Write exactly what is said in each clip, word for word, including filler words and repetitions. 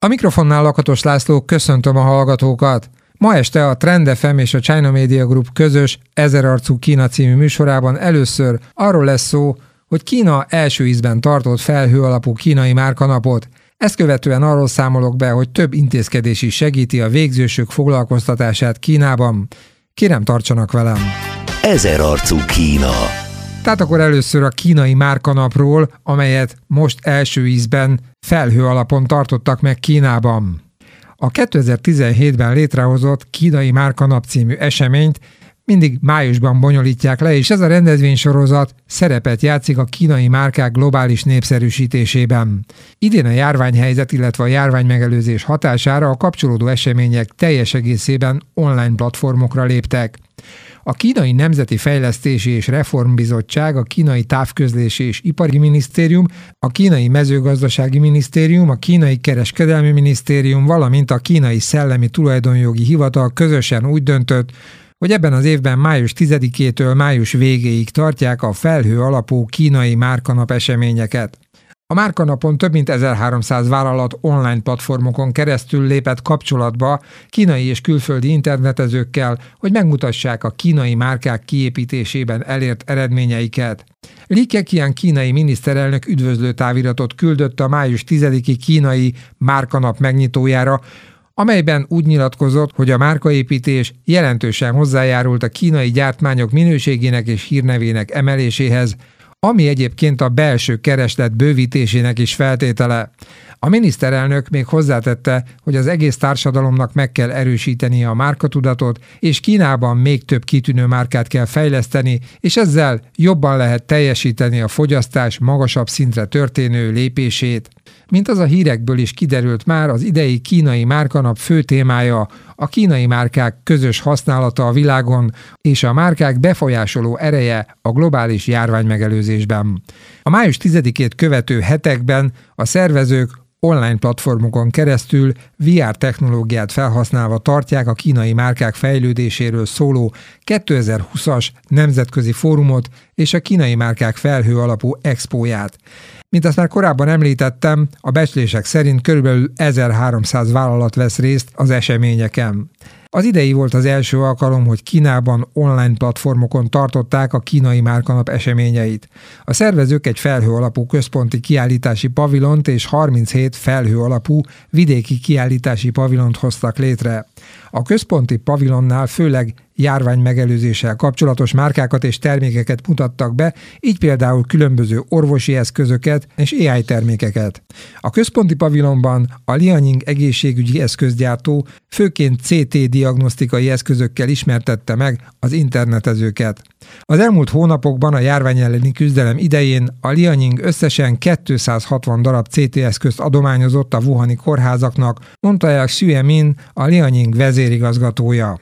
A mikrofonnál Lakatos László, köszöntöm a hallgatókat! Ma este a Trend ef em és a China Media Group közös Ezerarcú Kína című műsorában először arról lesz szó, hogy Kína első ízben tartott felhő alapú kínai márkanapot. Ezt követően arról számolok be, hogy több intézkedés is segíti a végzősök foglalkoztatását Kínában. Kérem, tartsanak velem! Ezerarcú Kína. Tehát akkor először a kínai márkanapról, amelyet most első ízben felhő alapon tartottak meg Kínában. A kétezer-tizenhétben létrehozott kínai márkanap című eseményt mindig májusban bonyolítják le, és ez a rendezvénysorozat szerepet játszik a kínai márkák globális népszerűsítésében. Idén a járványhelyzet, illetve a járványmegelőzés hatására a kapcsolódó események teljes egészében online platformokra léptek. A Kínai Nemzeti Fejlesztési és Reformbizottság, a Kínai Távközlési és Ipari Minisztérium, a Kínai Mezőgazdasági Minisztérium, a Kínai Kereskedelmi Minisztérium, valamint a Kínai Szellemi Tulajdonjogi Hivatal közösen úgy döntött, hogy ebben az évben május tizedikétől május végéig tartják a felhő alapú kínai márkanap eseményeket. A márkanapon több mint ezerháromszáz vállalat online platformokon keresztül lépett kapcsolatba kínai és külföldi internetezőkkel, hogy megmutassák a kínai márkák kiépítésében elért eredményeiket. Li Keqiang kínai miniszterelnök üdvözlő táviratot küldött a május tizediki kínai márkanap megnyitójára, amelyben úgy nyilatkozott, hogy a márkaépítés jelentősen hozzájárult a kínai gyártmányok minőségének és hírnevének emeléséhez, ami egyébként a belső kereslet bővítésének is feltétele. A miniszterelnök még hozzátette, hogy az egész társadalomnak meg kell erősítenie a márkatudatot, és Kínában még több kitűnő márkát kell fejleszteni, és ezzel jobban lehet teljesíteni a fogyasztás magasabb szintre történő lépését. Mint az a hírekből is kiderült már, az idei kínai márkanap fő témája a kínai márkák közös használata a világon és a márkák befolyásoló ereje a globális járványmegelőzésben. A május tizedikét követő hetekben a szervezők online platformokon keresztül vé er technológiát felhasználva tartják a kínai márkák fejlődéséről szóló kétezer-húszas nemzetközi fórumot és a kínai márkák felhő alapú expóját. Mint azt már korábban említettem, a becslések szerint körülbelül ezerháromszáz vállalat vesz részt az eseményeken. Az idei volt az első alkalom, hogy Kínában online platformokon tartották a kínai márkanap eseményeit. A szervezők egy felhő alapú központi kiállítási pavilont és harminchét felhő alapú vidéki kiállítási pavilont hoztak létre. A központi pavilonnál főleg járványmegelőzéssel kapcsolatos márkákat és termékeket mutattak be, így például különböző orvosi eszközöket és á i termékeket. A központi pavilonban a Liaoning egészségügyi eszközgyártó főként cé té diagnosztikai eszközökkel ismertette meg az internetezőket. Az elmúlt hónapokban a járvány elleni küzdelem idején a Liaoning összesen kétszázhatvan darab cé té eszközt adományozott a wuhani kórházaknak, mondta el Xue Min, a Liaoning vezérigazgatója.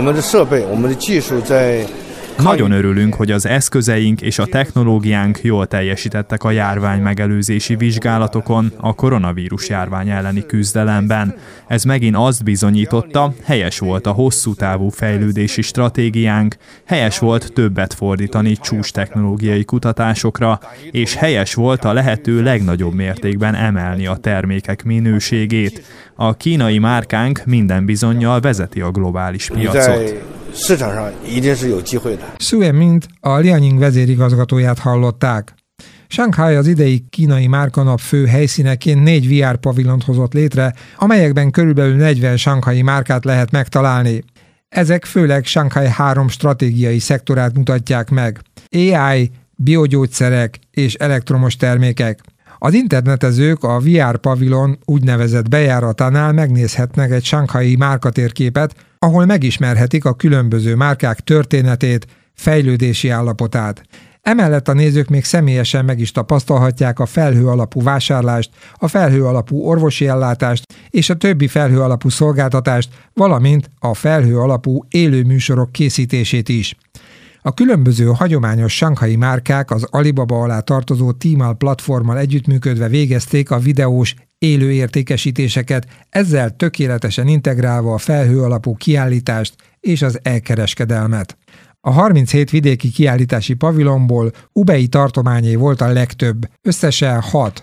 Nagyon örülünk, hogy az eszközeink és a technológiánk jól teljesítettek a járvány megelőzési vizsgálatokon, a koronavírus járvány elleni küzdelemben. Ez megint azt bizonyította, helyes volt a hosszú távú fejlődési stratégiánk, helyes volt többet fordítani csúcs technológiai kutatásokra, és helyes volt a lehető legnagyobb mértékben emelni a termékek minőségét. A kínai márkánk minden bizonnyal vezeti a globális piacot. Xue Mint, a Liaoning vezérigazgatóját hallották. Shanghai az idei kínai márkanap fő helyszíneként négy vé er pavilont hozott létre, amelyekben körülbelül negyven shanghai márkát lehet megtalálni. Ezek főleg Shanghai három stratégiai szektorát mutatják meg: á i, biogyógyszerek és elektromos termékek. Az internetezők a vé er pavilon úgynevezett bejáratánál megnézhetnek egy shanghai márkatérképet, ahol megismerhetik a különböző márkák történetét, fejlődési állapotát. Emellett a nézők még személyesen meg is tapasztalhatják a felhő alapú vásárlást, a felhő alapú orvosi ellátást és a többi felhő alapú szolgáltatást, valamint a felhő alapú élő műsorok készítését is. A különböző hagyományos shanghai márkák az Alibaba alá tartozó Tmall platformmal együttműködve végezték a videós élő értékesítéseket, ezzel tökéletesen integrálva a felhő alapú kiállítást és az elkereskedelmet. A harminchét vidéki kiállítási pavilonból Hubei tartományé volt a legtöbb, összesen hat.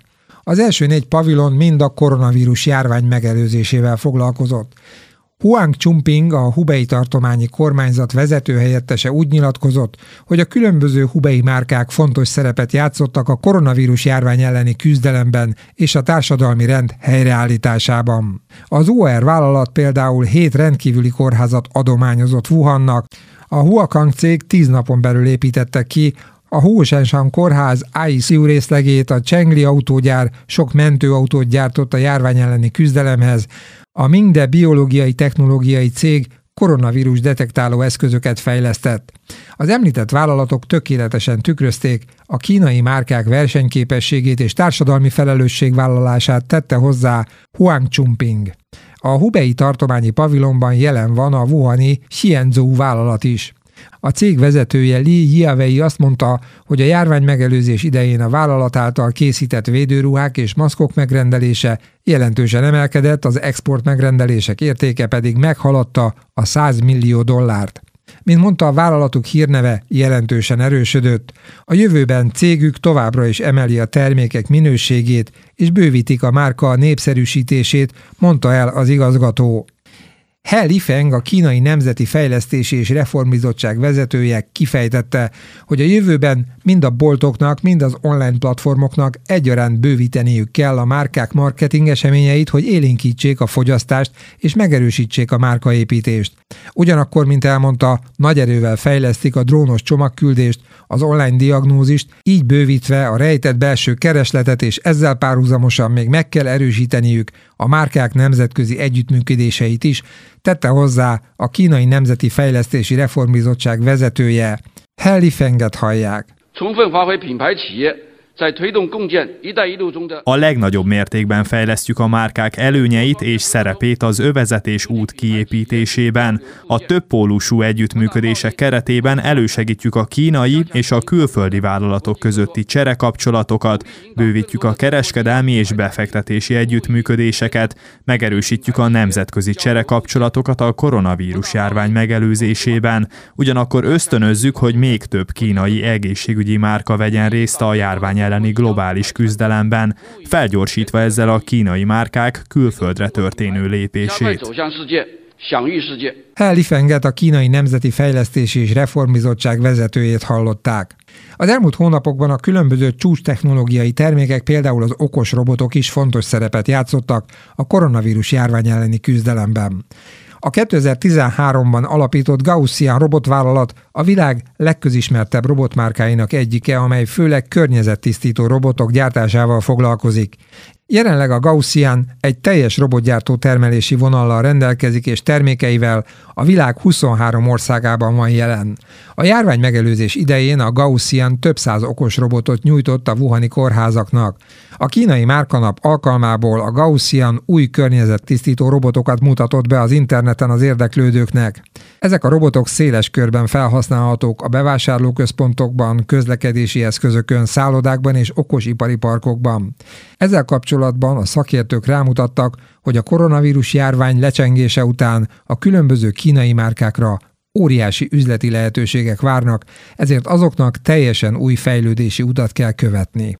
Az első négy pavilon mind a koronavírus járvány megelőzésével foglalkozott. Huang Chumping, a Hubei tartományi kormányzat vezetőhelyettese úgy nyilatkozott, hogy a különböző hubei márkák fontos szerepet játszottak a koronavírus járvány elleni küzdelemben és a társadalmi rend helyreállításában. Az u er vállalat például hét rendkívüli kórházat adományozott Wuhannak, a Huakang cég tíz napon belül építette ki a Huoshenshan kórház i cé u részlegét, a Chengli autógyár sok mentőautót gyártott a járvány elleni küzdelemhez, a Mingde biológiai technológiai cég koronavírus detektáló eszközöket fejlesztett. Az említett vállalatok tökéletesen tükrözték a kínai márkák versenyképességét és társadalmi felelősségvállalását, tette hozzá Huang Chumping. A Hubei tartományi pavilonban jelen van a wuhani Xianzhou vállalat is. A cég vezetője Li Jiawei azt mondta, hogy a járvány megelőzés idején a vállalat által készített védőruhák és maszkok megrendelése jelentősen emelkedett, az export megrendelések értéke pedig meghaladta a száz millió dollárt. Mint mondta, a vállalatuk hírneve jelentősen erősödött. A jövőben cégük továbbra is emeli a termékek minőségét és bővítik a márka népszerűsítését, mondta el az igazgató. He Lifeng, a Kínai Nemzeti Fejlesztési és Reformbizottság vezetője kifejtette, hogy a jövőben mind a boltoknak, mind az online platformoknak egyaránt bővíteniük kell a márkák marketing eseményeit, hogy élénkítsék a fogyasztást és megerősítsék a márkaépítést. Ugyanakkor, mint elmondta, nagy erővel fejlesztik a drónos csomagküldést, az online diagnózist, így bővítve a rejtett belső keresletet, és ezzel párhuzamosan még meg kell erősíteniük a márkák nemzetközi együttműködéseit is, tette hozzá a Kínai Nemzeti Fejlesztési Reformbizottság vezetője. He Lifenget hallják. A legnagyobb mértékben fejlesztjük a márkák előnyeit és szerepét az övezetés út kiépítésében. A többpólusú együttműködések keretében elősegítjük a kínai és a külföldi vállalatok közötti cserekapcsolatokat, bővítjük a kereskedelmi és befektetési együttműködéseket, megerősítjük a nemzetközi cserekapcsolatokat a koronavírus járvány megelőzésében. Ugyanakkor ösztönözzük, hogy még több kínai egészségügyi márka vegyen részt a járvány elleni globális küzdelemben, felgyorsítva ezzel a kínai márkák külföldre történő lépését. He Lifenget, a Kínai Nemzeti Fejlesztési és Reformbizottság vezetőjét hallották. Az elmúlt hónapokban a különböző csúcstechnológiai termékek, például az okos robotok is fontos szerepet játszottak a koronavírus járvány elleni küzdelemben. A kétezer-tizenháromban alapított Gaussian robotvállalat a világ legközismertebb robotmárkáinak egyike, amely főleg környezettisztító robotok gyártásával foglalkozik. Jelenleg a Gaussian egy teljes robotgyártó termelési vonallal rendelkezik, és termékeivel a világ huszonhárom országában van jelen. A járvány megelőzés idején a Gaussian több száz okos robotot nyújtott a wuhani kórházaknak. A kínai márkanap alkalmából a Gaussian új környezettisztító robotokat mutatott be az interneten az érdeklődőknek. Ezek a robotok széles körben felhasználhatók a bevásárlóközpontokban, közlekedési eszközökön, szállodákban és okosipari parkokban. Ezzel kapcsolatban a szakértők rámutattak, hogy a koronavírus járvány lecsengése után a különböző kínai márkákra óriási üzleti lehetőségek várnak, ezért azoknak teljesen új fejlődési utat kell követni.